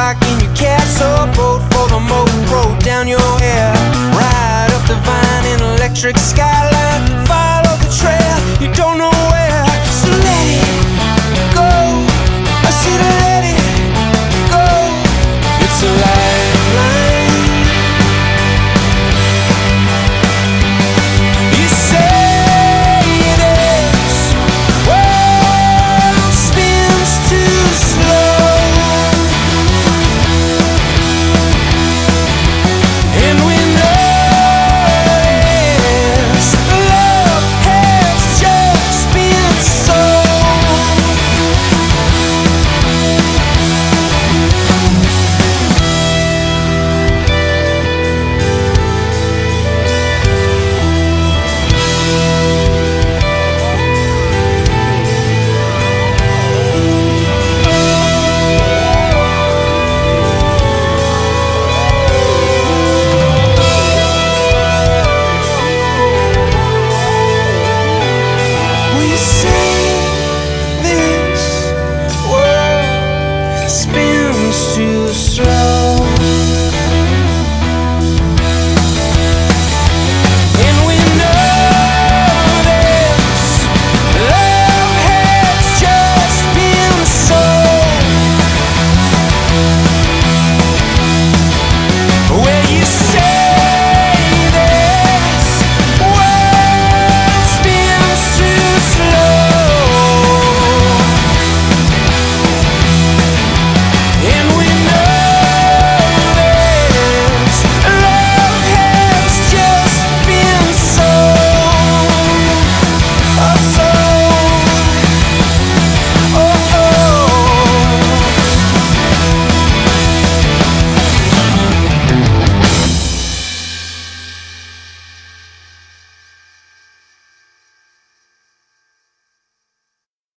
lock in your castle boat for the moat, roll down your hair, ride up the vine in electric skyline, follow the trail, you don't know where, so let it go. I said let it go. It's a lifeline. You say this world spins too slow, and we know this love has just been sold. We say this world spins too slow.